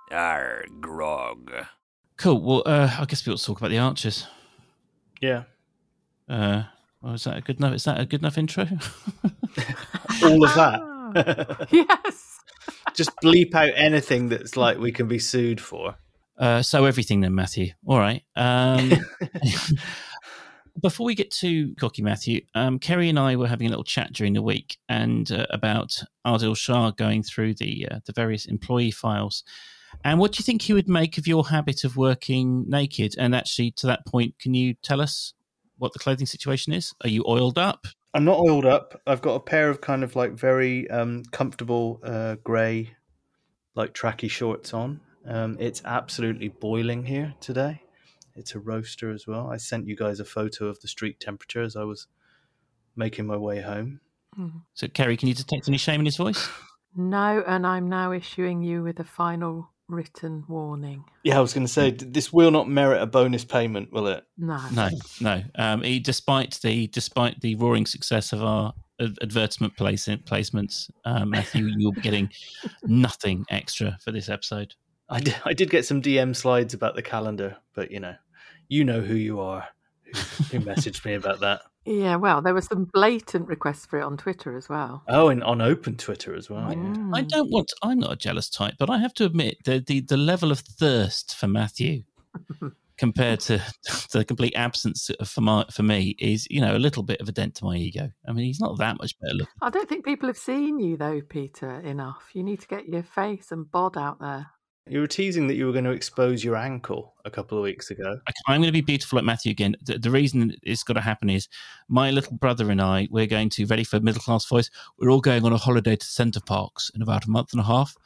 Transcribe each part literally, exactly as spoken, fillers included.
Arr, grog. Cool. Well, uh, I guess we'll talk about the Archers. Yeah. Uh, well, is that a good enough? Is that a good enough intro? All of that. Yes. Just bleep out anything that's like we can be sued for. Uh, so everything then, Matthew. All right. Um, before we get to Cocky Matthew, um, Kerry and I were having a little chat during the week and uh, about Adil Shah going through the uh, the various employee files. And what do you think he would make of your habit of working naked? And actually, to that point, can you tell us what the clothing situation is? Are you oiled up? I'm not oiled up. I've got a pair of kind of like very um, comfortable uh, grey, like tracky shorts on. Um, it's absolutely boiling here today. It's a roaster as well. I sent you guys a photo of the street temperature as I was making my way home. Mm. So, Kerry, can you detect any shame in his voice? No, and I'm now issuing you with a final written warning. Yeah, I was going to say, this will not merit a bonus payment, will it? No. No, no. Um, he, despite the despite the roaring success of our ad- advertisement place- placements, uh, Matthew, you'll be getting nothing extra for this episode. I did, I did get some D M slides about the calendar, but you know, you know who you are, who, who messaged me about that. Yeah, well, there were some blatant requests for it on Twitter as well. Oh, and on open Twitter as well. Mm. I don't want. I'm not a jealous type, but I have to admit the the, the level of thirst for Matthew compared to the complete absence for my, for me is, you know, a little bit of a dent to my ego. I mean, he's not that much better looking. I don't think people have seen you though, Peter, enough. You need to get your face and bod out there. You were teasing that you were going to expose your ankle a couple of weeks ago. I'm going to be beautiful like Matthew again. The, the reason it's got to happen is my little brother and I, we're going to, ready for middle class voice, we're all going on a holiday to Center Parcs in about a month and a half.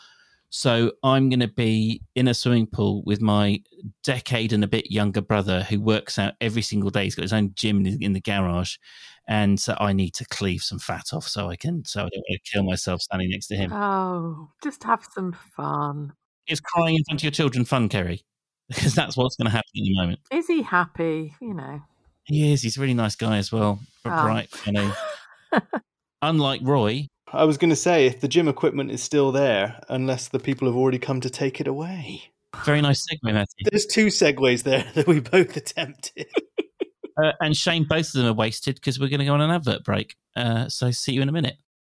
So I'm going to be in a swimming pool with my decade and a bit younger brother who works out every single day. He's got his own gym in, in the garage. And so I need to cleave some fat off so I can, so I don't want to kill myself standing next to him. Oh, just have some fun. Is crying in front of your children fun, Kerry? Because that's what's going to happen in the moment. Is he happy? You know. He is. He's a really nice guy as well. Oh. Bright, funny. Unlike Roy. I was going to say, if the gym equipment is still there, unless the people have already come to take it away. Very nice segue, Matthew. There's two segues there that we both attempted. uh, and Shane, both of them are wasted because we're going to go on an advert break. Uh, so see you in a minute.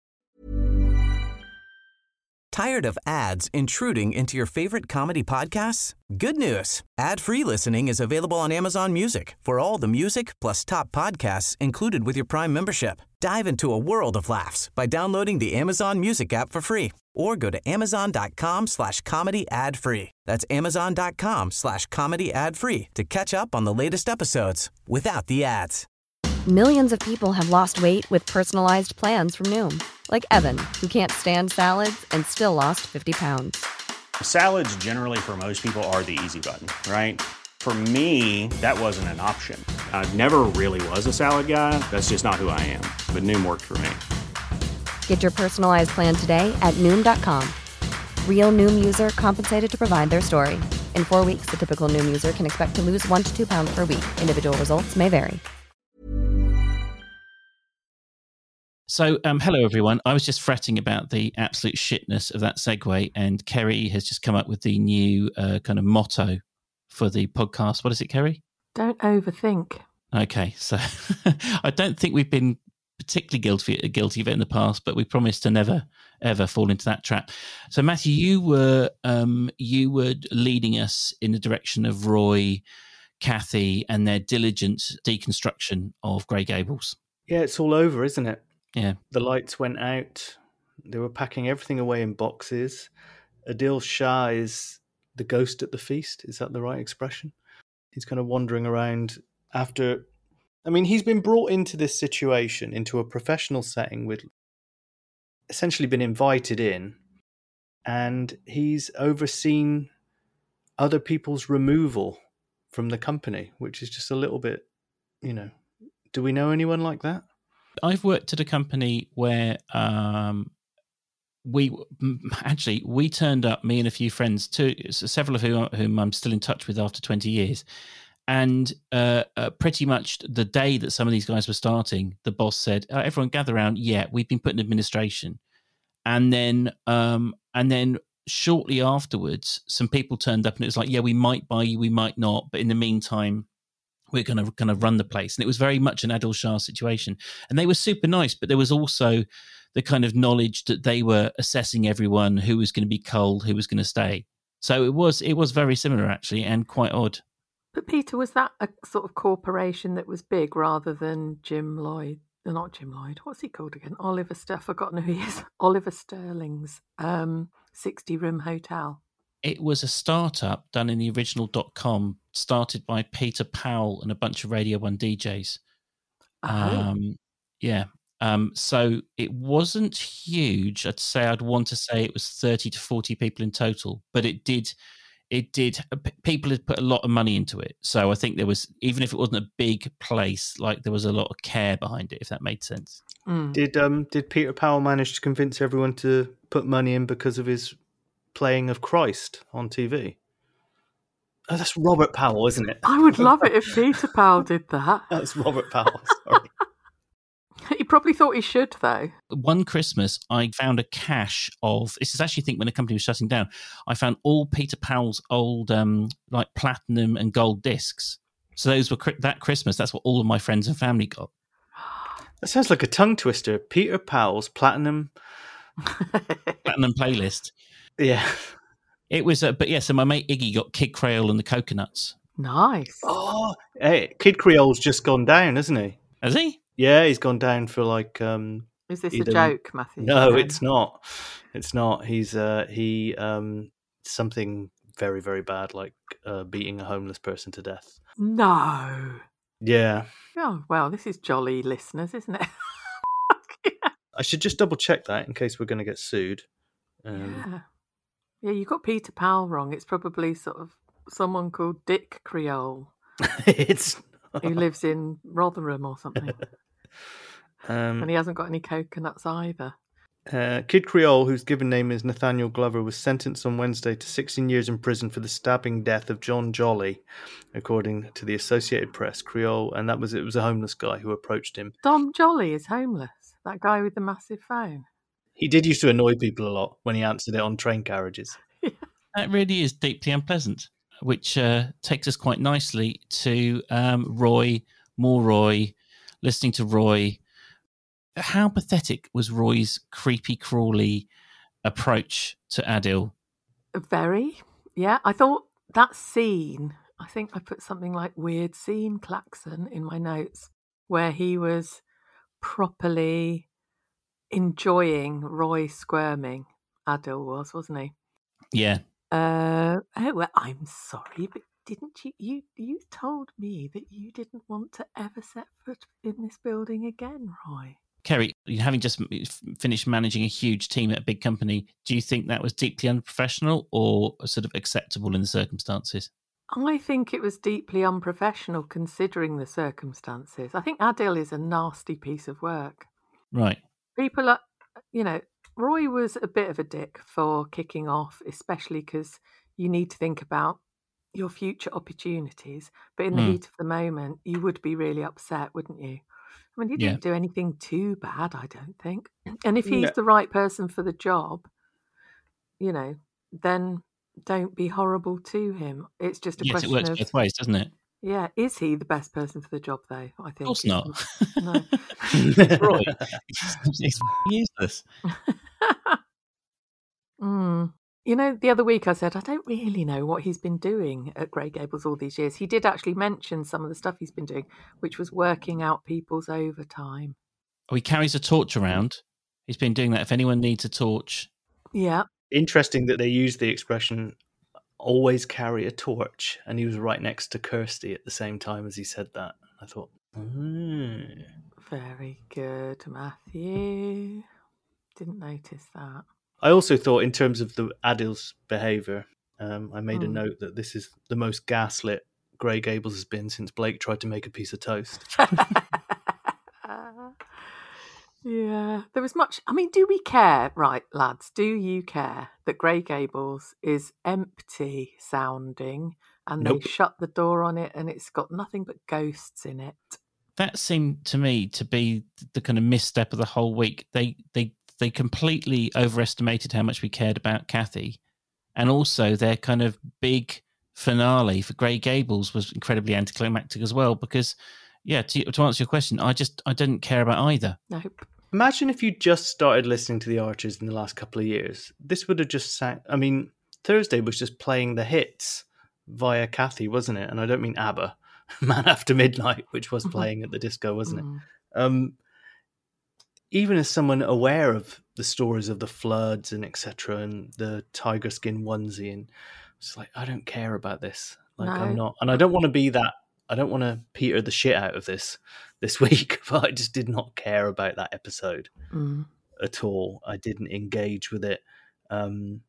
Tired of ads intruding into your favorite comedy podcasts? Good news. Ad-free listening is available on Amazon Music for all the music plus top podcasts included with your Prime membership. Dive into a world of laughs by downloading the Amazon Music app for free or go to amazon.com slash comedy ad free. That's amazon.com slash comedy ad free to catch up on the latest episodes without the ads. Millions of people have lost weight with personalized plans from Noom. Like Evan, who can't stand salads and still lost fifty pounds. Salads generally for most people are the easy button, right? For me, that wasn't an option. I never really was a salad guy. That's just not who I am. But Noom worked for me. Get your personalized plan today at Noom dot com. Real Noom user compensated to provide their story. In four weeks, the typical Noom user can expect to lose one to two pounds per week. Individual results may vary. So, um, hello everyone. I was just fretting about the absolute shitness of that segue, and Kerry has just come up with the new uh, kind of motto for the podcast. What is it, Kerry? Don't overthink. Okay, so I don't think we've been particularly guilty guilty of it in the past, but we promised to never ever fall into that trap. So, Matthew, you were um, you were leading us in the direction of Roy, Kathy, and their diligent deconstruction of Grey Gables. Yeah, it's all over, isn't it? Yeah. The lights went out. They were packing everything away in boxes. Adil Shah is the ghost at the feast. Is that the right expression? He's kind of wandering around after... I mean, he's been brought into this situation, into a professional setting with essentially been invited in, and he's overseen other people's removal from the company, which is just a little bit, you know, do we know anyone like that? I've worked at a company where um, we actually we turned up, me and a few friends, to several of whom, whom I'm still in touch with after twenty years, and uh, uh, pretty much the day that some of these guys were starting, the boss said, oh, "Everyone gather around. Yeah, we've been put in administration," and then um, and then shortly afterwards, some people turned up and it was like, yeah, we might buy you, we might not. But in the meantime, we're going to kind of run the place. And it was very much an Adil Shah situation. And they were super nice, but there was also the kind of knowledge that they were assessing everyone, who was going to be cold, who was going to stay. So it was it was very similar, actually, and quite odd. But Peter, was that a sort of corporation that was big rather than Jim Lloyd? No, not Jim Lloyd. What's he called again? Oliver Ster. I've forgotten who he is. Oliver Sterling's um, sixty-room hotel. It was a startup done in the original dot com, started by Peter Powell and a bunch of Radio One D Js. Oh. Um, yeah. Um, so it wasn't huge. I'd say I'd want to say it was thirty to forty people in total, but it did, it did, people had put a lot of money into it. So I think there was, even if it wasn't a big place, like there was a lot of care behind it, if that made sense. Mm. Did um did Peter Powell manage to convince everyone to put money in because of his playing of Christ on T V? Oh, that's Robert Powell, isn't it? I would love it if Peter Powell did that. That's Robert Powell. Sorry. He probably thought he should, though. One Christmas, I found a cache of, this is actually, I think, when the company was shutting down, I found all Peter Powell's old, um, like, platinum and gold discs. So those were, that Christmas, that's what all of my friends and family got. That sounds like a tongue twister. Peter Powell's platinum. Platinum playlist. Yeah. It was, uh, but yeah, so my mate Iggy got Kid Creole and the Coconuts. Nice. Oh, hey, Kid Creole's just gone down, hasn't he? Has he? Yeah, he's gone down for like. Um, Is this either... a joke, Matthew? No, No. it's not. It's not. He's uh, he um, something very very bad, like uh, beating a homeless person to death. No. Yeah. Oh, well, this is jolly listeners, isn't it? I should just double check that in case we're going to get sued. Um, Yeah. Yeah, you got Peter Powell wrong. It's probably sort of someone called Dick Creole it's who lives in Rotherham or something. um, And he hasn't got any coconuts either. uh, Kid Creole, whose given name is Nathaniel Glover, was sentenced on Wednesday to sixteen years in prison for the stabbing death of John Jolly, according to the Associated Press. Creole, and that was it was a homeless guy who approached him. Dom Jolly is homeless. That guy with the massive phone. He did used to annoy people a lot when he answered it on train carriages. That really is deeply unpleasant, which uh, takes us quite nicely to um, Roy, more Roy, listening to Roy. How pathetic was Roy's creepy, crawly approach to Adil? Very. Yeah, I thought that scene, I think I put something like weird scene klaxon in my notes, where he was properly enjoying Roy squirming. Adil was, wasn't he? Yeah. Uh, oh, well, I'm sorry, but didn't you, you, you told me that you didn't want to ever set foot in this building again, Roy. Kerry, having just finished managing a huge team at a big company, do you think that was deeply unprofessional or sort of acceptable in the circumstances? I think it was deeply unprofessional considering the circumstances. I think Adil is a nasty piece of work. Right. People are, you know, Roy was a bit of a dick for kicking off, especially because you need to think about your future opportunities. But in the Mm. heat of the moment, you would be really upset, wouldn't you? I mean, he Yeah. didn't do anything too bad, I don't think. And if he's No. the right person for the job, you know, then don't be horrible to him. It's just a Yes, it question works of, both ways, doesn't it? yeah, is he the best person for the job, though? I think. Of course is- not. No. It's Roy. It's, it's useless. Mm. You know, the other week I said, I don't really know what he's been doing at Grey Gables all these years. He did actually mention some of the stuff he's been doing, which was working out people's overtime. Oh, he carries a torch around. He's been doing that. If anyone needs a torch, Yeah. Interesting that they used the expression always carry a torch, and he was right next to Kirsty at the same time as he said that. I thought, mm. Very good, Matthew. Didn't notice that. I also thought, in terms of the Adil's behaviour, um, I made a Mm. note that this is the most gaslit Grey Gables has been since Blake tried to make a piece of toast. Yeah, there was much. I mean, do we care, right, lads? Do you care that Grey Gables is empty sounding and Nope. they shut the door on it and it's got nothing but ghosts in it? that seemed to me to be the kind of misstep of the whole week. They they they completely overestimated how much we cared about Kathy, and also their kind of big finale for Grey Gables was incredibly anticlimactic as well. Because, yeah, to, to answer your question, I just I didn't care about either. Nope. Imagine if you just started listening to the Archers in the last couple of years. This would have just sang. I mean, Thursday was just playing the hits via Kathy, wasn't it? And I don't mean ABBA, Man After Midnight, which was playing at the disco, wasn't it? Um, even as someone aware of the stories of the floods and et cetera, and the tiger skin onesie, and it's like, I don't care about this. Like, No. I'm not, and I don't want to be that. I don't want to peter the shit out of this this week, but I just did not care about that episode Mm. at all. I didn't engage with it. Um,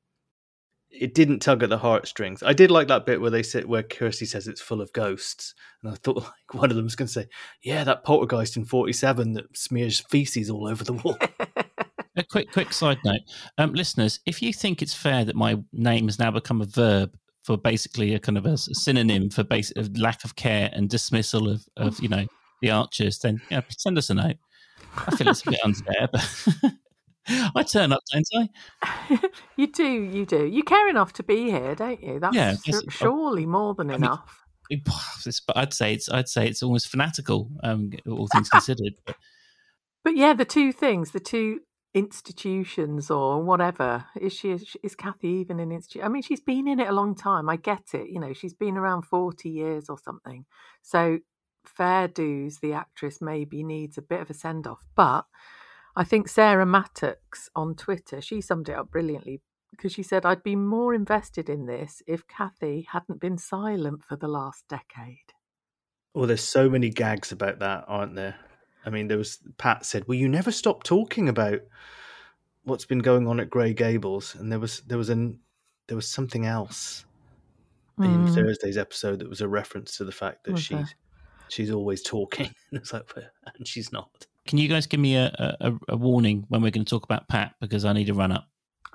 it didn't tug at the heartstrings. I did like that bit where they sit, where Kirsty says it's full of ghosts, and I thought like one of them was going to say, "Yeah, that poltergeist in forty-seven that smears feces all over the wall." A quick, quick side note, um, listeners: if you think it's fair that my name has now become a verb for basically a kind of a synonym for basic of lack of care and dismissal of, of you know, the Archers, then yeah, send us a note. I feel it's a bit unfair, but I turn up, don't I? You do, you do. You care enough to be here, don't you? That's Yeah, su- that's- surely more than I mean, enough. It's- but I'd say it's I'd say it's almost fanatical, um, all things considered. But But yeah, the two things, the two institutions or whatever, is she is Kathy even an institute? I mean, she's been in it a long time. I get it. You know, she's been around forty years or something. So fair dues, the actress maybe needs a bit of a send off. But I think Sarah Mattox on Twitter, she summed it up brilliantly because she said, I'd be more invested in this if Kathy hadn't been silent for the last decade. Well, there's so many gags about that, aren't there? I mean, there was, Pat said, "Well, you never stop talking about what's been going on at Grey Gables," and there was there was an there was something else in Mm. Thursday's episode that was a reference to the fact that Was she's there? she's always talking, and it's like, and she's not. can you guys give me a, a, a warning when we're going to talk about Pat, because I need to run up.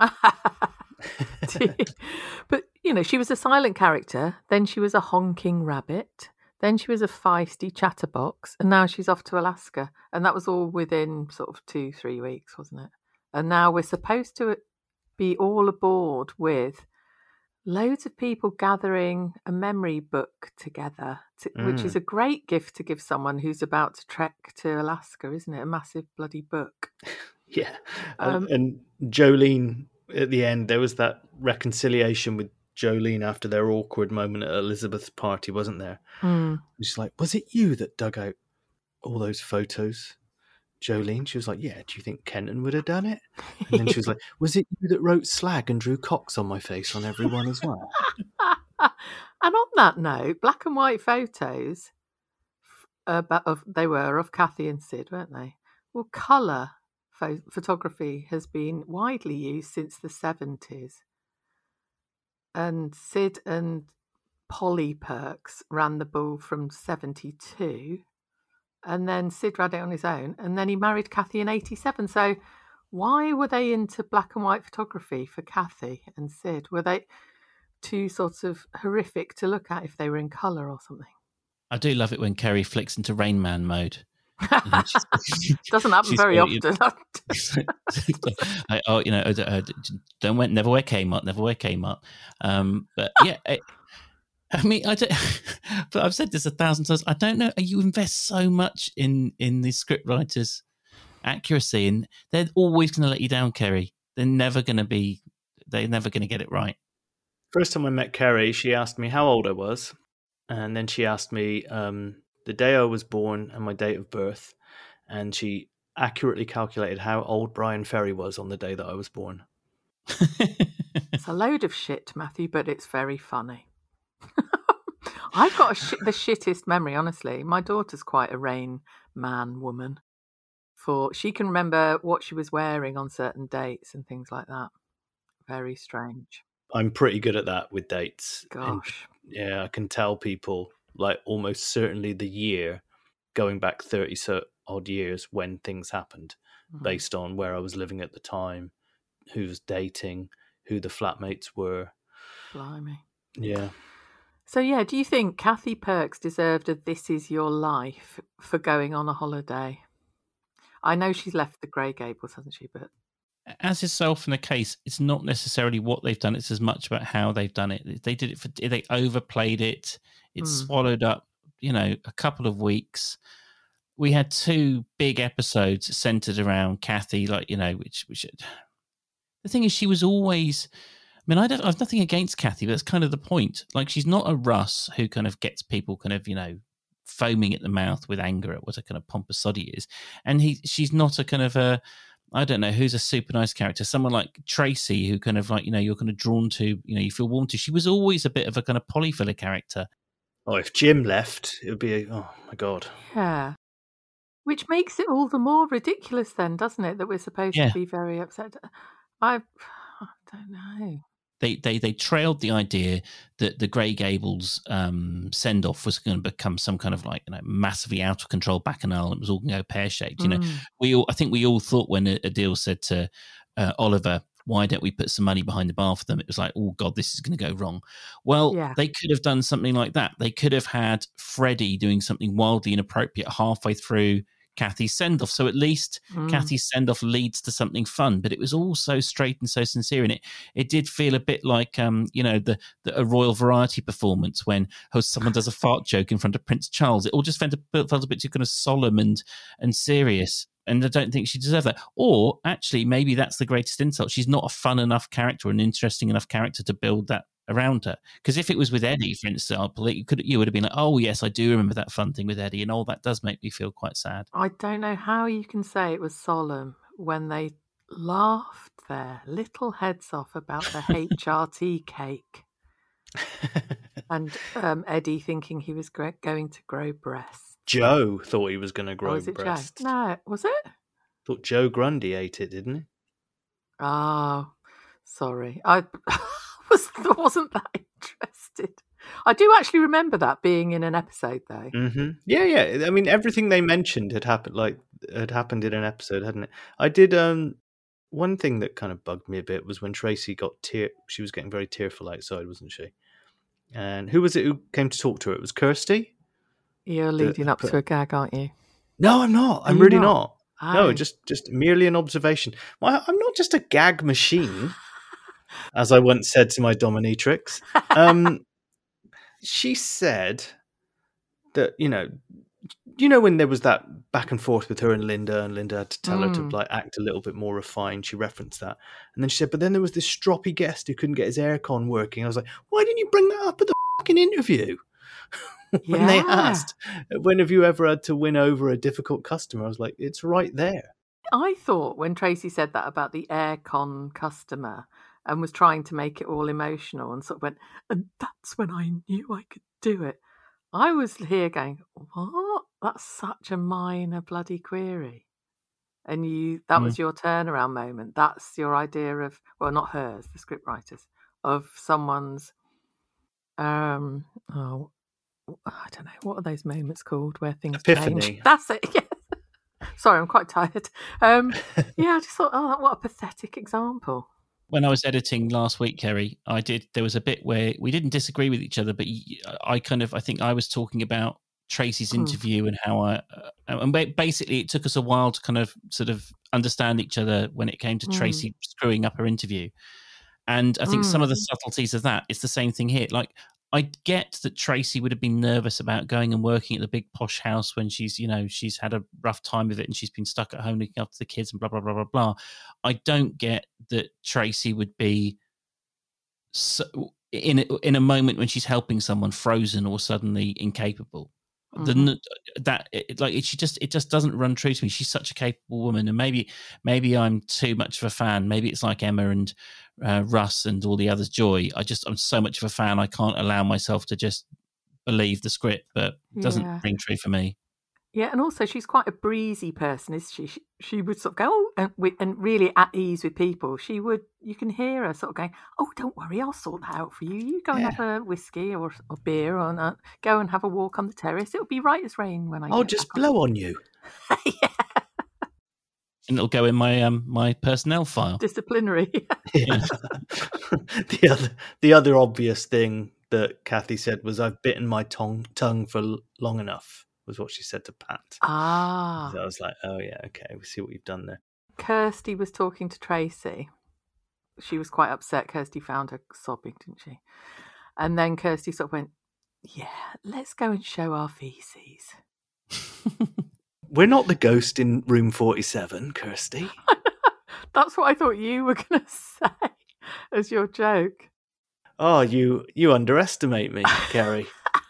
But, you know, she was a silent character, then she was a honking rabbit, then she was a feisty chatterbox, and now she's off to Alaska. And that was all within sort of two, three weeks, wasn't it? And now we're supposed to be all aboard with loads of people gathering a memory book together, to, mm. which is a great gift to give someone who's about to trek to Alaska, isn't it? A massive bloody book. Yeah. Um, and, and Jolene, at the end, there was that reconciliation with Jolene after their awkward moment at Elizabeth's party, wasn't there? Mm. She's like, was it you that dug out all those photos, Jolene? She was like, yeah, do you think Kenton would have done it? And then she was like, was it you that wrote slag and drew cocks on my face on everyone as well? And on that note, black and white photos, uh, of they were of Kathy and Sid, weren't they? Well, colour pho- photography has been widely used since the seventies. And Sid and Polly Perks ran the bull from seventy-two. And then Sid ran it on his own. And then he married Kathy in eighty-seven. So why were they into black and white photography for Kathy and Sid? Were they too sort of horrific to look at if they were in colour or something? I do love it when Kerry flicks into Rain Man mode. Doesn't happen very often. I, oh, you know, uh, don't wear, never wear Kmart, never wear Kmart. Um, but yeah, I, I mean, I don't. But I've said this a thousand times. I don't know. You invest so much in in the script writers' accuracy, and they're always going to let you down, Kerry. They're never going to be. They're never going to get it right. First time I met Kerry, she asked me how old I was, and then she asked me um, the day I was born and my date of birth, and she accurately calculated how old Brian Ferry was on the day that I was born. It's a load of shit, Matthew, but it's very funny. I've got a sh- the shittest memory, honestly. My daughter's quite a Rain Man woman. For she can remember what she was wearing on certain dates and things like that. Very strange. I'm pretty good at that with dates. Gosh. And, yeah, I can tell people, like, almost certainly the year, going back thirty so odd years when things happened, mm-hmm. based on where I was living at the time, who was dating, who the flatmates were. Blimey. Yeah. So, yeah, do you think Kathy Perks deserved a This Is Your Life for going on a holiday? I know she's left the Grey Gables, hasn't she? But as is so often the case, it's not necessarily what they've done. It's as much about how they've done it. They did it for, they overplayed it. It Mm. swallowed up, you know, a couple of weeks. We had two big episodes centered around Kathy, like, you know, which, which the thing is, she was always, I mean, I don't, I've nothing against Kathy, but that's kind of the point. Like, she's not a Russ who kind of gets people kind of, you know, foaming at the mouth with anger at what a kind of pompous sod he is. And he, she's not a kind of a, I don't know, who's a super nice character. Someone like Tracy, who kind of like, you know, you're kind of drawn to, you know, you feel warm to. She was always a bit of a kind of polyfiller character. Oh, if Jim left, it would be, a, oh my God. Yeah. Which makes it all the more ridiculous then, doesn't it, that we're supposed Yeah. to be very upset. I, I don't know. They, they they trailed the idea that the Grey Gables um, send off was going to become some kind of like, you know, massively out of control bacchanal. It was all going to go pear shaped. You know, Mm. we all I think we all thought when Adil said to uh, Oliver, "Why don't we put some money behind the bar for them?" It was like, oh God, this is going to go wrong. Well, Yeah. they could have done something like that. They could have had Freddie doing something wildly inappropriate halfway through Kathy's send-off. So at least Mm. Kathy's send-off leads to something fun, but it was all so straight and so sincere. And it it did feel a bit like, um, you know, the, the a Royal Variety performance when oh, someone does a fart joke in front of Prince Charles. It all just felt a, felt a bit too kind of solemn and, and serious. And I don't think she deserved that. Or actually, maybe that's the greatest insult. She's not a fun enough character, an interesting enough character to build that around her. Because if it was with Eddie, for example, you could you would have been like, oh yes, I do remember that fun thing with Eddie, and all that does make me feel quite sad. I don't know how you can say it was solemn when they laughed their little heads off about the H R T cake and um, Eddie thinking he was gr- going to grow breasts. Joe thought he was going to Or grow was it breasts. Joe? No, was it? Thought Joe Grundy ate it, didn't he? Oh, sorry. I was, wasn't that interested. I do actually remember that being in an episode, though. Mm-hmm. Yeah, yeah. I mean, everything they mentioned had happened, like had happened in an episode, hadn't it? I did. Um, one thing that kind of bugged me a bit was when Tracy got tear. She was getting very tearful outside, wasn't she? And who was it who came to talk to her? It was Kirsty. You're leading up to a gag, aren't you? No, I'm not. I'm you really not? not. No, Oh. just just merely an observation. Well, I'm not just a gag machine, as I once said to my dominatrix. Um, she said that, you know, you know when there was that back and forth with her and Linda, and Linda had to tell her to Mm. like act a little bit more refined. She referenced that, and then she said, but then there was this stroppy guest who couldn't get his aircon working. I was like, why didn't you bring that up at the fucking interview? When they Yeah. asked, when have you ever had to win over a difficult customer? I was like, it's right there. I thought when Tracy said that about the aircon customer and was trying to make it all emotional and sort of went, and that's when I knew I could do it. I was here going, what? That's such a minor bloody query. And you, that Mm. was your turnaround moment. That's your idea of, well, not hers, the scriptwriters, of someone's, um, oh, I don't know, what are those moments called where things Epiphany. change? That's it, yes. Sorry, I'm quite tired. Um, yeah, I just thought, oh, what a pathetic example. When I was editing last week, Kerry, I did. There was a bit where we didn't disagree with each other, but y- I kind of, I think I was talking about Tracy's Hmm. interview and how I, uh, and ba- basically it took us a while to kind of sort of understand each other when it came to Mm. Tracy screwing up her interview. And I think some of the Mm. subtleties of that, it's the same thing here. Like, I get that Tracy would have been nervous about going and working at the big posh house when she's, you know, she's had a rough time of it and she's been stuck at home looking after the kids and blah, blah, blah, blah, blah. I don't get that Tracy would be so, in, a, in a moment when she's helping someone frozen or suddenly incapable. The Mhm. n that it, like it, she just it just doesn't run true to me. She's such a capable woman, and maybe maybe I'm too much of a fan. Maybe it's like Emma and uh, Russ and all the others. Joy, I just I'm so much of a fan. I can't allow myself to just believe the script, but it doesn't Yeah. ring true for me. Yeah, and also she's quite a breezy person, isn't she? She, she would sort of go, oh, and, with, and really at ease with people. She would, you can hear her sort of going, oh, don't worry, I'll sort that out for you. You go and Yeah. have a whiskey or, or beer or uh, go and have a walk on the terrace. It'll be right as rain when I I'll get just back on." blow on you. Yeah, And it'll go in my um my personnel file. disciplinary. Yeah. the other, the other obvious thing that Kathy said was, "I've bitten my tongue tongue for l- long enough." Was what she said to Pat. ah, So I was like, "Oh yeah, okay, we see what you've done there." Kirsty was talking to Tracy, she was quite upset. Kirsty found her sobbing, didn't she? And then Kirsty sort of went, yeah, let's go and show our feces. We're not the ghost in room forty-seven, Kirsty. That's what I thought you were going to say as your joke. Oh, you you underestimate me, Kerry.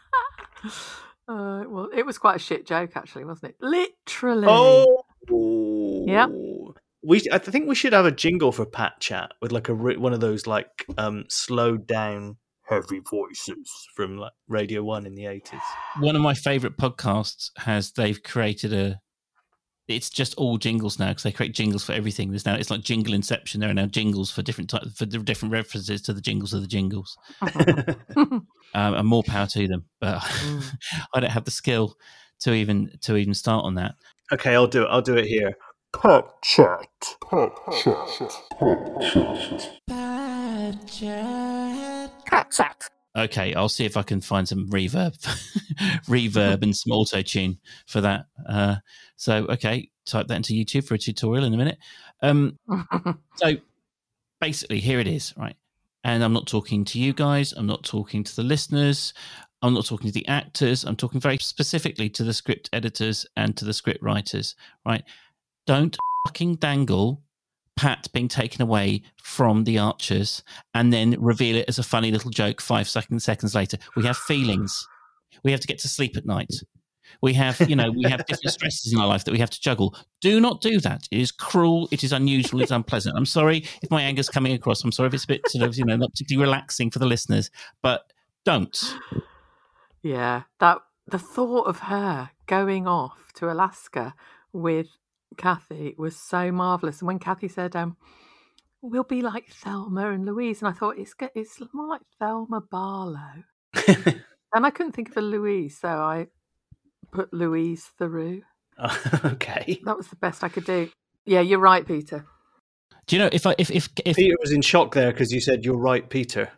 Uh, well, it was quite a shit joke, actually, wasn't it? Literally. Oh, Yep. We I think we should have a jingle for Pat Chat with like a one of those like um slowed down heavy voices from like Radio One in the eighties. One of my favourite podcasts has they've created a. It's just all jingles now because they create jingles for everything. There's now it's like jingle inception. There are now jingles for different types for different references to the jingles of the jingles. um, and more power to them, but mm. I don't have the skill to even to even start on that. Okay, I'll do it. I'll do it here. Pat Chat. Pat Chat. Pat Chat. Pat Chat. Pat Chat. Okay, I'll see if I can find some reverb, reverb and some auto tune for that. Uh, so, okay, type that into YouTube for a tutorial in a minute. Um, so, basically, here it is, right? And I'm not talking to you guys. I'm not talking to the listeners. I'm not talking to the actors. I'm talking very specifically to the script editors and to the script writers, right? Don't fucking dangle Pat being taken away from the Archers and then reveal it as a funny little joke five second, seconds later. We have feelings. We have to get to sleep at night. We have, you know, we have different stresses in our life that we have to juggle. Do not do that. It is cruel. It is unusual. It's unpleasant. I'm sorry if my anger's coming across. I'm sorry if it's a bit sort of, you know, not particularly relaxing for the listeners, but don't. Yeah, that the thought of her going off to Alaska with Kathy was so marvellous. And when Kathy said, um, we'll be like Thelma and Louise, and I thought, it's it's more like Thelma Barlow. And I couldn't think of a Louise, so I put Louise Theroux. Oh, okay. That was the best I could do. Yeah, you're right, Peter. Do you know, if I if if, if... Peter was in shock there because you said, you're right, Peter.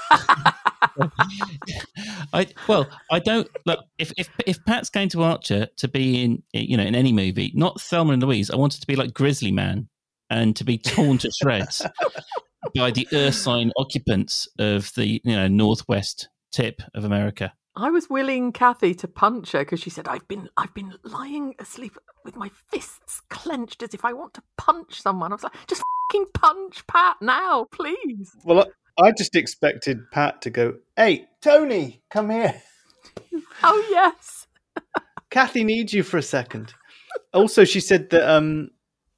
I well, I don't look. If if if Pat's going to Archer to be in, you know, in any movie, not Thelma and Louise, I want it to be like Grizzly Man and to be torn to shreds by the ursine occupants of the, you know, northwest tip of America. I was willing Kathy to punch her because she said, "I've been I've been lying asleep with my fists clenched as if I want to punch someone." I was like, "Just fucking punch Pat now, please." Well. I- I just expected Pat to go, hey, Tony, come here. Oh, yes. Kathy needs you for a second. Also, she said that um,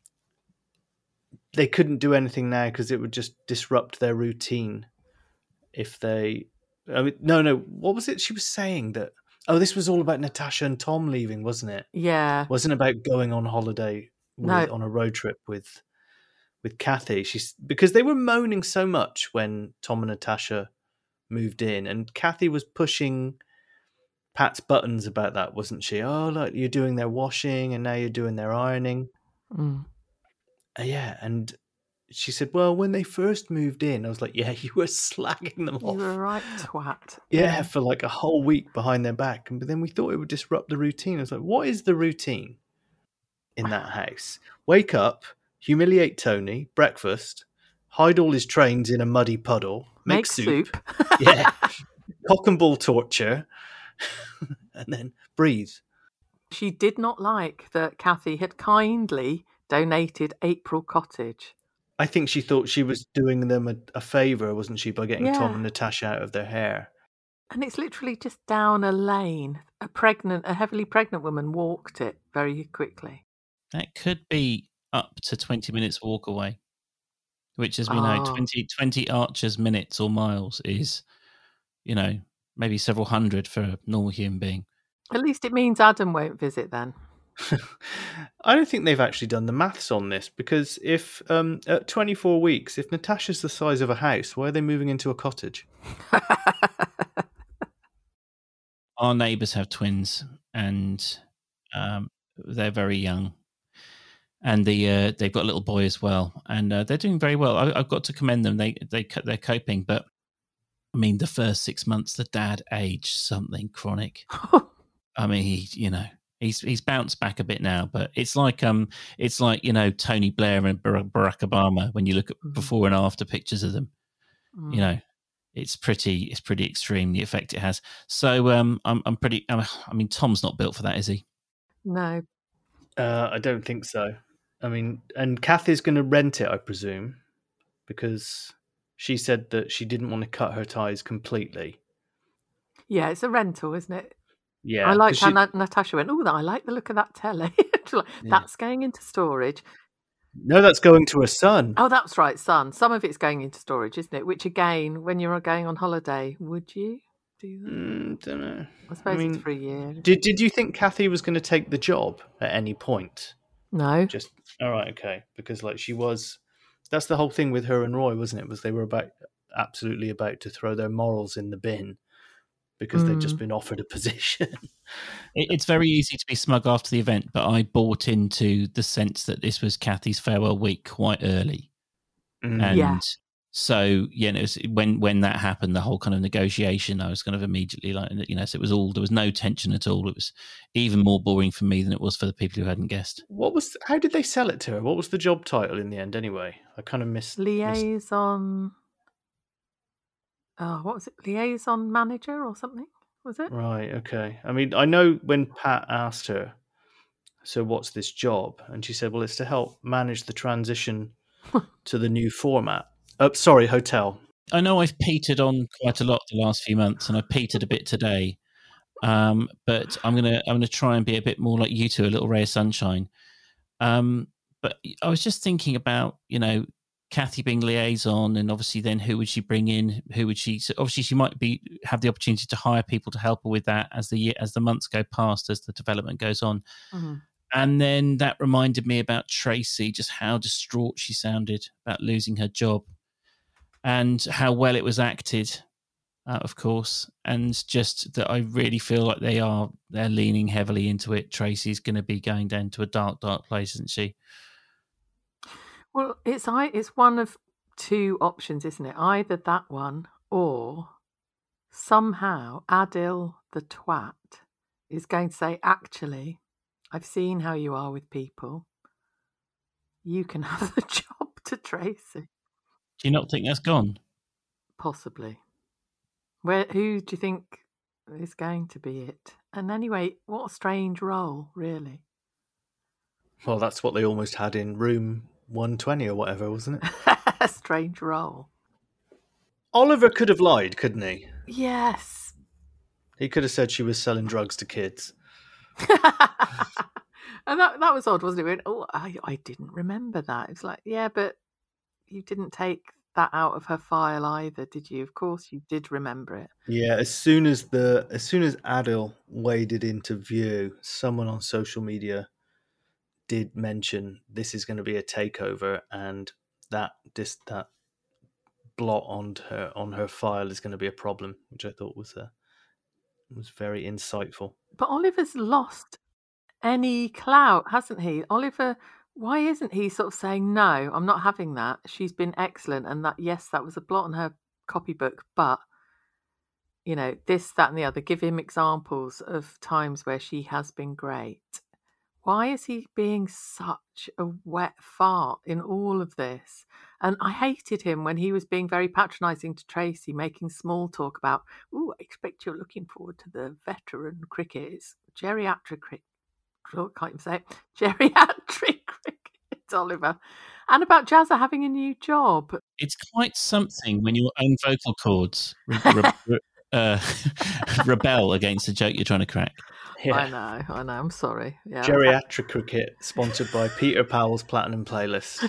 they couldn't do anything now because it would just disrupt their routine if they... I mean, no, no, what was it she was saying? That Oh, this was all about Natasha and Tom leaving, wasn't it? Yeah. It wasn't about going on holiday with, No. on a road trip with... with Kathy, she's because they were moaning so much when Tom and Natasha moved in, and Kathy was pushing Pat's buttons about that, wasn't she? Oh, look, you're doing their washing, and now you're doing their ironing. Mm. Uh, yeah, and she said, well, when they first moved in, I was like, yeah, you were slagging them You off. were right, twat. Yeah, for like a whole week behind their back, and but then we thought it would disrupt the routine. I was like, what is the routine in that house? Wake up, humiliate Tony, breakfast, hide all his trains in a muddy puddle, make, Make soup, soup. yeah, cock and bull torture, and then breathe. She did not like that Kathy had kindly donated April Cottage. I think she thought she was doing them a, a favour, wasn't she, by getting Yeah. Tom and Natasha out of their hair. And it's literally just down a lane. A pregnant, a heavily pregnant woman walked it very quickly. That could be up to twenty minutes walk away, which, as we Oh. know, twenty, twenty Archers minutes or miles is, you know, maybe several hundred for a normal human being. At least it means Adam won't visit then. I don't think they've actually done the maths on this, because if um, at twenty-four weeks, if Natasha's the size of a house, why are they moving into a cottage? Our neighbours have twins, and um, they're very young. And the uh, they've got a little boy as well, and uh, they're doing very well. I, I've got to commend them. They they they're coping, but I mean, the first six months, the dad aged something chronic. I mean, he you know He's he's bounced back a bit now, but it's like um it's like you know Tony Blair and Barack Obama when you look at before and after pictures of them. Mm. You know, it's pretty it's pretty extreme the effect it has. So um I'm I'm pretty I'm, I mean Tom's not built for that, is he? No, uh, I don't think so. I mean, and Kathy's going to rent it, I presume, because she said that she didn't want to cut her ties completely. Yeah, it's a rental, isn't it? Yeah, I like how she... Nat- Natasha went, oh, I like the look of that telly. like, yeah. That's going into storage. No, that's going to her son. Oh, that's right, son. Some of it's going into storage, isn't it? Which, again, when you're going on holiday, would you do that? Mm, don't know. I suppose I mean, it's for a year. Did Did you think Kathy was going to take the job at any point? No. Just all right, okay. Because like she was, that's the whole thing with her and Roy, wasn't it? Was they were about absolutely about to throw their morals in the bin. Because mm. they'd just been offered a position. It's very easy to be smug after the event, but I bought into the sense that this was Kathy's farewell week quite early. Mm. And yeah. so, yeah, it was, when, when that happened, the whole kind of negotiation, I was kind of immediately like, you know, so it was all, there was no tension at all. It was even more boring for me than it was for the people who hadn't guessed. What was, how did they sell it to her? What was the job title in the end anyway? I kind of missed. Liaison. Missed... Oh, what was it? Liaison manager or something? Was it? Right, okay. I mean, I know when Pat asked her, so what's this job? And she said, well, it's to help manage the transition to the new format. Oh, sorry, hotel. I know I've petered on quite a lot the last few months, and I petered a bit today. Um, but I'm gonna I'm gonna try and be a bit more like you two, a little ray of sunshine. Um, but I was just thinking about, you know, Kathy being liaison, and obviously then who would she bring in? Who would she? So obviously she might be have the opportunity to hire people to help her with that as the year, as the months go past, as the development goes on. Mm-hmm. And then that reminded me about Tracy, just how distraught she sounded about losing her job, and how well it was acted, uh, of course, and just that I really feel like they are they're leaning heavily into it. Tracy's going to be going down to a dark, dark place, isn't she? Well, it's I. It's one of two options, isn't it? Either that one, or somehow Adil the twat is going to say, actually, I've seen how you are with people. You can have the job to Tracy. Do you not think that's gone? Possibly. Where? Who do you think is going to be it? And anyway, what a strange role, really. Well, that's what they almost had in Room one twenty or whatever, wasn't it? A strange role. Oliver could have lied, couldn't he? Yes. He could have said she was selling drugs to kids. And that that was odd, wasn't it? We went, oh, I, I didn't remember that. It's like, yeah, but you didn't take that out of her file either, did you? Of course you did remember it. Yeah, as soon as the as soon as Adil waded into view, someone on social media did mention this is going to be a takeover, and that this that blot on her on her file is going to be a problem, which I thought was a was very insightful. But Oliver's lost any clout, hasn't he? Oliver, why isn't he sort of saying, no, I'm not having that. She's been excellent, and that, yes, that was a blot on her copybook, but, you know, this, that, and the other. Give him examples of times where she has been great. Why is he being such a wet fart in all of this? And I hated him when he was being very patronising to Tracy, making small talk about, oh, I expect you're looking forward to the veteran cricket. It's geriatric cricket. Can't even say it. Geriatric cricket, Oliver. And about Jazza having a new job. It's quite something when your own vocal cords re- re- re- uh, rebel against the joke you're trying to crack. Yeah. I know, I know. I'm sorry. Yeah. Geriatric cricket, sponsored by Peter Powell's Platinum Playlist.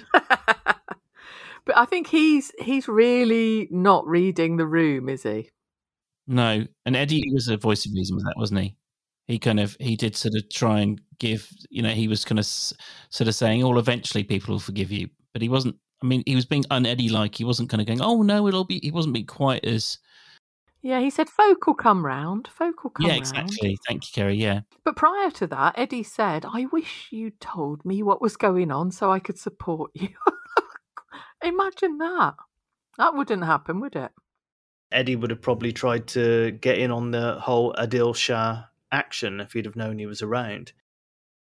But I think he's he's really not reading the room, is he? No, and Eddie was a voice of reason with that, wasn't he? He kind of he did sort of try and give, you know, he was kind of sort of saying, "Oh, eventually people will forgive you," but he wasn't. I mean, he was being un-Eddie-like. He wasn't kind of going, "Oh no, it'll be." He wasn't being quite as. Yeah, he said, folk will come round. Folk will come round. Yeah, exactly. Round. Thank you, Kerry. Yeah. But prior to that, Eddie said, I wish you'd told me what was going on so I could support you. Imagine that. That wouldn't happen, would it? Eddie would have probably tried to get in on the whole Adil Shah action if he'd have known he was around.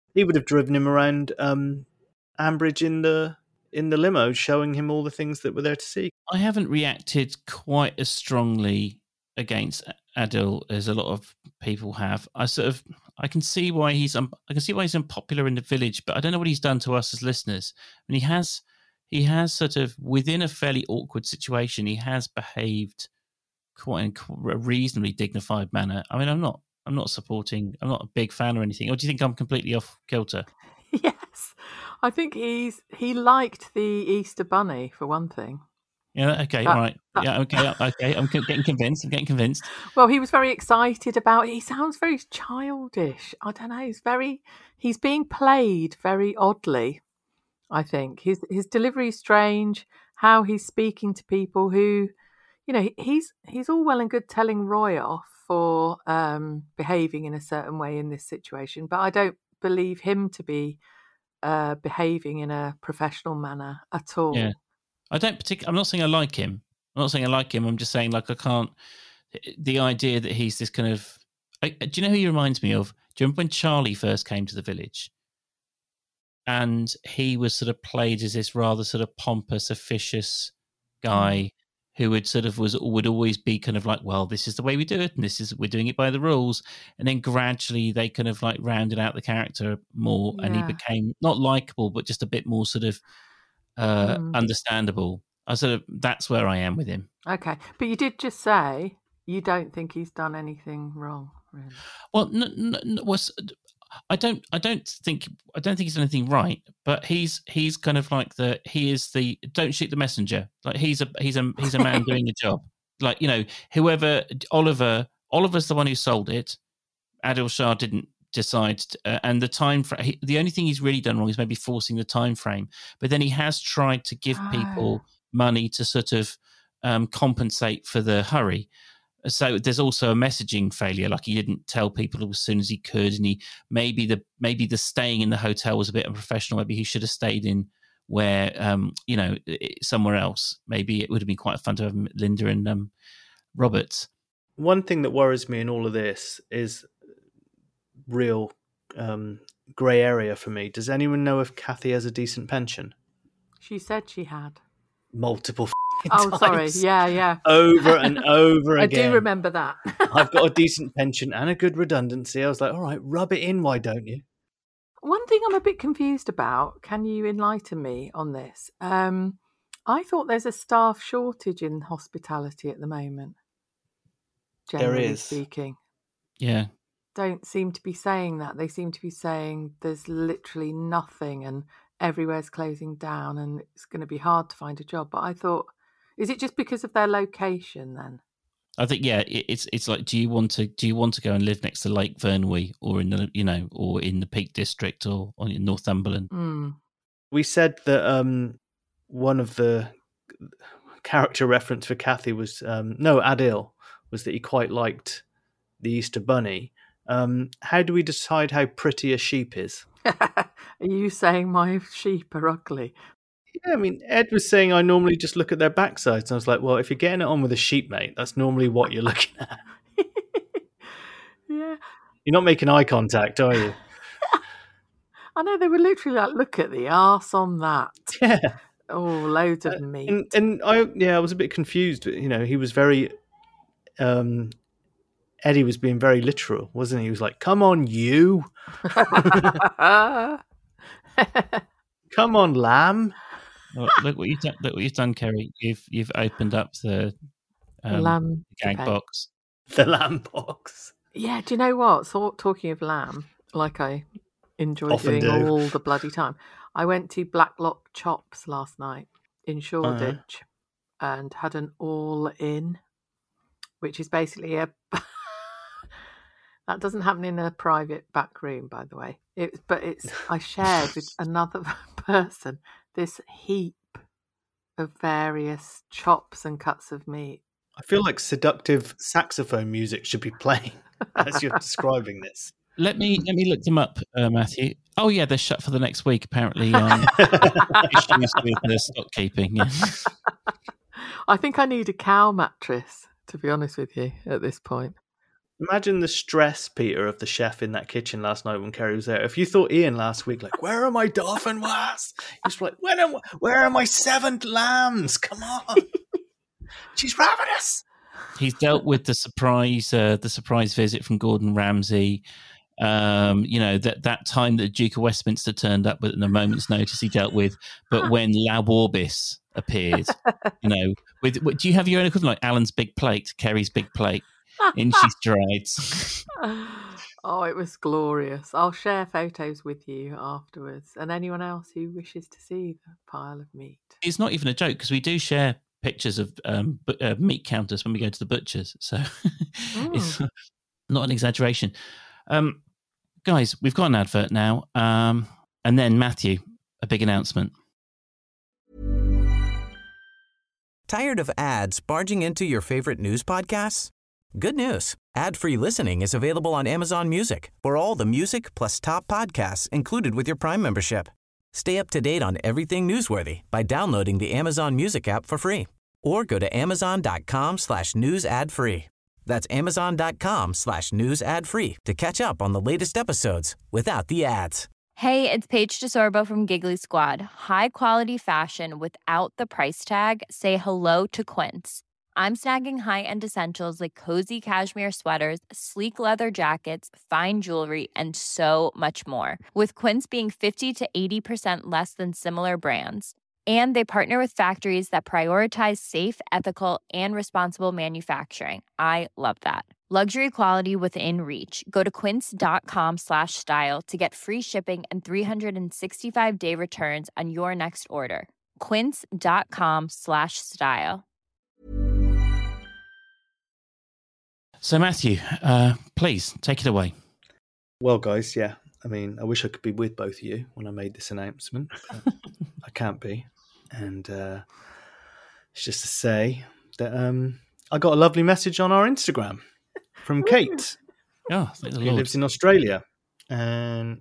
He would have driven him around um, Ambridge in the in the limo, showing him all the things that were there to see. I haven't reacted quite as strongly against Adil as a lot of people have. I sort of, I can see why he's, um, I can see why he's unpopular in the village, but I don't know what he's done to us as listeners. And he has, he has sort of within a fairly awkward situation, he has behaved quite in a reasonably dignified manner. I mean, I'm not, I'm not supporting, I'm not a big fan or anything. Or do you think I'm completely off kilter? Yes, I think he's he liked the Easter Bunny for one thing. Yeah. Okay. That- right. that- Yeah. Okay. Okay. I'm getting convinced. I'm getting convinced. Well, he was very excited about it. He sounds very childish. I don't know. He's very he's being played very oddly. I think his his delivery is strange. How he's speaking to people who, you know, he's he's all well and good telling Roy off for um, behaving in a certain way in this situation, but I don't believe him to be uh, behaving in a professional manner at all. Yeah. I don't particularly, I'm not saying I like him. I'm not saying I like him. I'm just saying, like, I can't, the idea that he's this kind of, I, do you know who he reminds me of? Do you remember when Charlie first came to the village? And he was sort of played as this rather sort of pompous, officious guy who would sort of was would always be kind of like, well, this is the way we do it, and this is we're doing it by the rules. And then gradually they kind of like rounded out the character more, and he Yeah. became not likable, but just a bit more sort of uh, Mm. understandable. I sort of that's where I am with him. Okay, but you did just say you don't think he's done anything wrong, really. Well, no, no, no, was I don't I don't think I don't think he's done anything right, but he's he's kind of like the he is the don't shoot the messenger. Like he's a he's a he's a man doing a job. Like, you know, whoever Oliver Oliver's the one who sold it. Adil Shah didn't decide, uh, and the time frame. He, the only thing he's really done wrong is maybe forcing the time frame. But then he has tried to give people money to sort of um, compensate for the hurry. So there's also a messaging failure. Like he didn't tell people as soon as he could, and he maybe the maybe the staying in the hotel was a bit unprofessional. Maybe he should have stayed in where um, you know somewhere else. Maybe it would have been quite fun to have Linda and um, Roberts. One thing that worries me in all of this is real um, grey area for me. Does anyone know if Kathy has a decent pension? She said she had. Multiple f***ing Oh, times. sorry. Yeah, yeah. Over and over I again. do remember that. I've got a decent pension and a good redundancy. I was like, all right, rub it in, why don't you? One thing I'm a bit confused about, can you enlighten me on this? Um, I thought there's a staff shortage in hospitality at the moment. Generally is. speaking. Yeah. Don't seem to be saying that. They seem to be saying there's literally nothing and everywhere's closing down and it's going to be hard to find a job. But I thought, is it just because of their location then? I think yeah, it, it's it's like, do you want to do you want to go and live next to Lake Vyrnwy or in the you know or in the Peak District or, or in Northumberland? Mm. We said that um, one of the character reference for Kathy was um, no Adil was that he quite liked the Easter Bunny. Um, how do we decide how pretty a sheep is? Are you saying my sheep are ugly? Yeah, I mean, Ed was saying I normally just look at their backsides. And I was like, well, if you're getting it on with a sheep, mate, that's normally what you're looking at. Yeah. You're not making eye contact, are you? I know, they were literally like, look at the arse on that. Yeah. Oh, loads of meat. And, and I, yeah, I was a bit confused. You know, he was very, um, Eddie was being very literal, wasn't he? He was like, come on, you. Come on, lamb. Well, look what you've done. Look what you've done, Kerry. You've you've opened up the um, Lamb gag debate. box. The lamb box. Yeah, do you know what? So, talking of lamb, like I enjoy Often doing do. all the bloody time, I went to Blacklock Chops last night in Shoreditch and had an all-in, which is basically a... That doesn't happen in a private back room, by the way. It, but it's I shared with another person this heap of various chops and cuts of meat. I feel like seductive saxophone music should be playing as you're describing this. Let me let me look them up, uh, Matthew. Oh yeah, they're shut for the next week. Apparently, um, issues with the stock keeping. Yeah. I think I need a cow mattress, to be honest with you, at this point. Imagine the stress, Peter, of the chef in that kitchen last night when Kerry was there. If you thought Ian last week, like, where are my dolphin was? He's like, when am, where are my seven lambs? Come on. She's ravenous. He's dealt with the surprise, uh, the surprise visit from Gordon Ramsay. Um, you know, that, that time that the Duke of Westminster turned up within a moment's notice he dealt with. But when La Orbis appeared, you know, with, with, do you have your own equivalent, like Alan's big plate, Kerry's big plate? In she strides. Oh, it was glorious. I'll share photos with you afterwards, and anyone else who wishes to see the pile of meat. It's not even a joke because we do share pictures of um, bu- uh, meat counters when we go to the butchers, so Mm. it's not an exaggeration. Um, guys, we've got an advert now, um, and then Matthew, a big announcement. Tired of ads barging into your favorite news podcasts? Good news. Ad-free listening is available on Amazon Music for all the music plus top podcasts included with your Prime membership. Stay up to date on everything newsworthy by downloading the Amazon Music app for free or go to amazon.com slash news ad free. That's amazon.com slash news ad free to catch up on the latest episodes without the ads. Hey, it's Paige DeSorbo from Giggly Squad. High quality fashion without the price tag. Say hello to Quince. I'm snagging high-end essentials like cozy cashmere sweaters, sleek leather jackets, fine jewelry, and so much more. With Quince being fifty to eighty percent less than similar brands. And they partner with factories that prioritize safe, ethical, and responsible manufacturing. I love that. Luxury quality within reach. Go to quince.com slash style to get free shipping and three sixty-five day returns on your next order. Quince.com slash style. So, Matthew, uh, please take it away. Well, guys, yeah. I mean, I wish I could be with both of you when I made this announcement. But I can't be. And uh, it's just to say that um, I got a lovely message on our Instagram from Kate, Oh, thank the who Lord. lives in Australia. And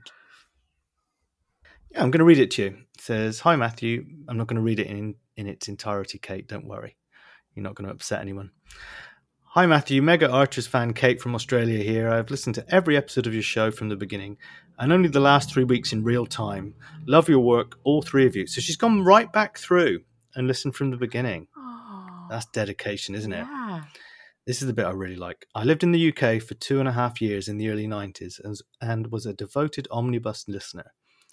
yeah, I'm going to read it to you. It says, "Hi, Matthew." I'm not going to read it in, in its entirety, Kate. Don't worry. You're not going to upset anyone. "Hi, Matthew. Mega Archers fan Kate from Australia here. I've listened to every episode of your show from the beginning and only the last three weeks in real time. Love your work, all three of you." So she's gone right back through and listened from the beginning. Oh, That's dedication, isn't it? yeah. This is the bit I really like. "I lived in the U K for two and a half years in the early nineties and, and was a devoted omnibus listener.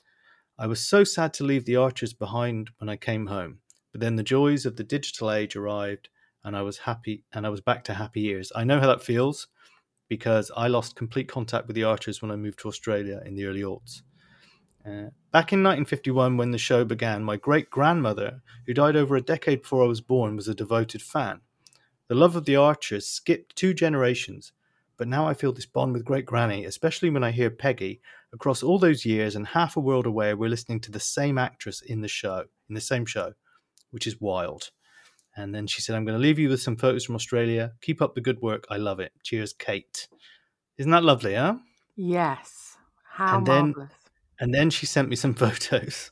I was so sad to leave the Archers behind when I came home, but then the joys of the digital age arrived and I was happy and I was back to happy years. I know how that feels because I lost complete contact with the Archers when I moved to Australia in the early aughts. Uh, back in nineteen fifty-one, when the show began, my great-grandmother, who died over a decade before I was born, was a devoted fan. The love of the Archers skipped two generations, but now I feel this bond with great-granny, especially when I hear Peggy. Across all those years and half a world away, we're listening to the same actress in the show, in the same show, which is wild." And then she said, "I'm going to leave you with some photos from Australia. Keep up the good work. I love it. Cheers, Kate." Isn't that lovely, huh? Yes. How And then- marvellous. And then she sent me some photos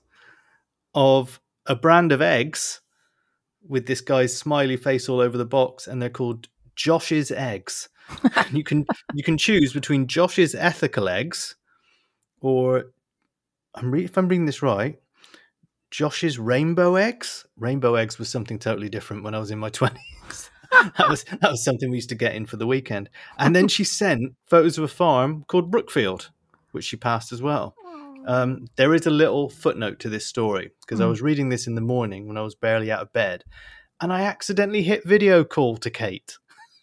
of a brand of eggs with this guy's smiley face all over the box, and they're called Josh's Eggs. And you can you can choose between Josh's ethical eggs or, I'm re- if I'm reading this right, Josh's rainbow eggs. Rainbow eggs was something totally different when I was in my twenties. that was that was something we used to get in for the weekend. And then she sent photos of a farm called Brookfield, which she passed as well. Um, there is a little footnote to this story because I Mm. was reading this in the morning when I was barely out of bed, and I accidentally hit video call to Kate.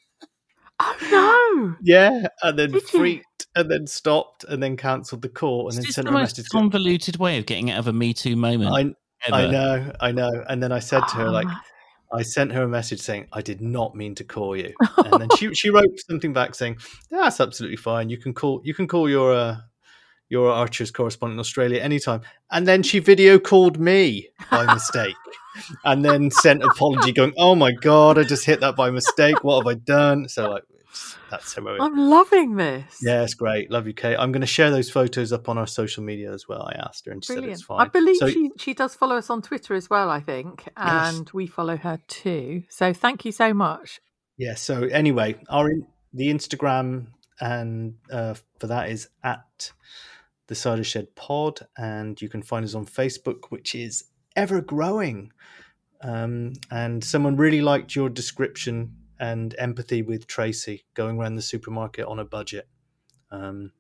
Oh, no. Yeah, and then Did you? freaked, and then stopped, and then cancelled the call, and It's then just sent the her a most message. convoluted way of getting out of a Me Too moment. I, I ever. know, I know. And then I said to her, Oh, like, Matthew. I sent her a message saying, "I did not mean to call you." And then she she wrote something back saying, "That's absolutely fine. You can call you can call your uh, your Archers correspondent in Australia anytime." And then she video called me by mistake, and then sent an apology, going, "Oh my god, I just hit that by mistake. What have I done?" So like, that's heroic. I'm loving this. Yeah, it's great. Love you, Kate. I'm going to share those photos up on our social media as well. I asked her, and she Brilliant. said it's fine. I believe So- she, she does follow us on Twitter as well, I think. Yes. And we follow her too. So thank you so much. Yeah. So anyway, our in, the Instagram and uh, for that is at the Cider Shed Pod, and you can find us on Facebook, which is ever growing. Um, and someone really liked your description and empathy with Tracy going around the supermarket on a budget. Um,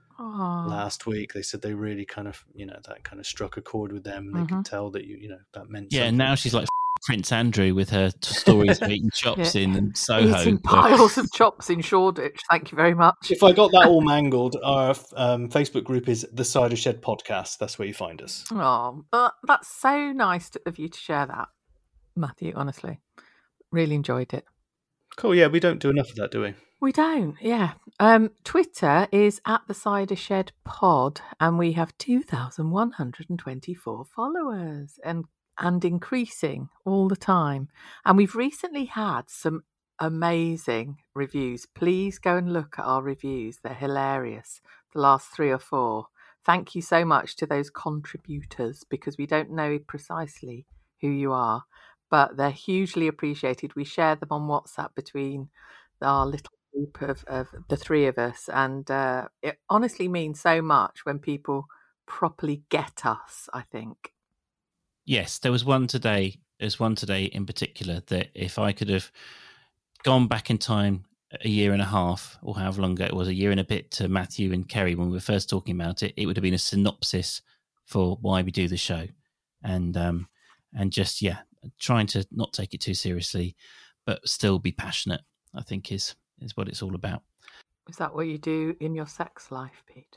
last week, they said they really kind of, you know, that kind of struck a chord with them. They Mm-hmm. could tell that you, you know, that meant Yeah, something. now she's like Prince Andrew with her t- stories of eating chops Yeah. in Soho. Eating piles of chops in Shoreditch. Thank you very much. If I got that all mangled, our um, Facebook group is the Cider Shed Podcast. That's where you find us. Oh, but that's so nice of you to share that, Matthew. Honestly, really enjoyed it. Cool. Yeah, we don't do enough of that, do we? We don't, yeah. Um, Twitter is at the Cider Shed Pod, and we have two thousand one hundred twenty-four followers, and and increasing all the time. And we've recently had some amazing reviews. Please go and look at our reviews; they're hilarious. The last three or four. Thank you so much to those contributors, because we don't know precisely who you are, but they're hugely appreciated. We share them on WhatsApp between our little group of, of the three of us, and uh, it honestly means so much when people properly get us, I think. Yes, there was one today. There's one today in particular that if I could have gone back in time a year and a half, or however long ago it was, a year and a bit, to Matthew and Kerry when we were first talking about it, it would have been a synopsis for why we do the show, and um, and just yeah, trying to not take it too seriously, but still be passionate, I think is is what it's all about. Is that what you do in your sex life, Pete?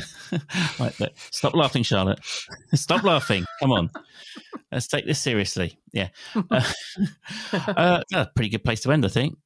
Right, look, stop laughing, Charlotte. Stop laughing. Come on. Let's take this seriously. Yeah. Uh, uh, that's a pretty good place to end, I think.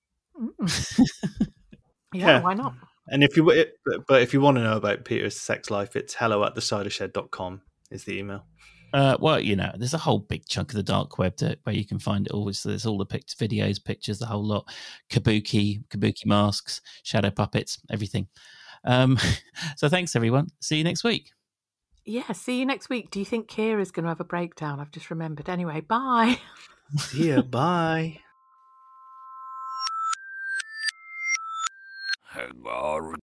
Mm. Yeah, Yeah. why not? And if you, but- but if you want to know about Peter's sex life, it's hello at the cider shed dot com is the email. Uh, well, you know, there's a whole big chunk of the dark web that, where you can find it all. So there's all the pict- videos, pictures, the whole lot. Kabuki, kabuki masks, shadow puppets, everything. Um, so thanks, everyone. See you next week. Yeah, see you next week. Do you think Kira's going to have a breakdown? I've just remembered. Anyway, bye. See ya. Bye. Garg.